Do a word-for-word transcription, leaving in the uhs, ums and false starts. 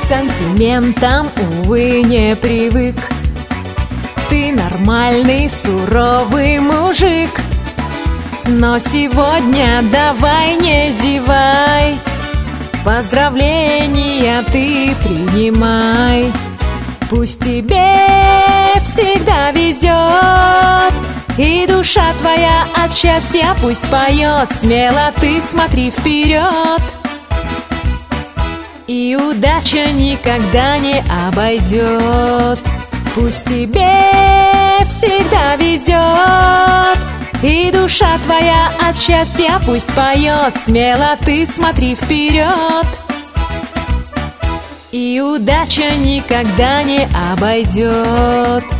сантиментам, увы, не привык. Ты нормальный, суровый мужик, но сегодня давай не зевай. Поздравления ты принимай. Пусть тебе всегда везет, и душа твоя от счастья пусть поет. Смело ты смотри вперед, и удача никогда не обойдет. Пусть тебе всегда везет, и душа твоя от счастья пусть поет. Смело ты смотри вперед, и удача никогда не обойдет.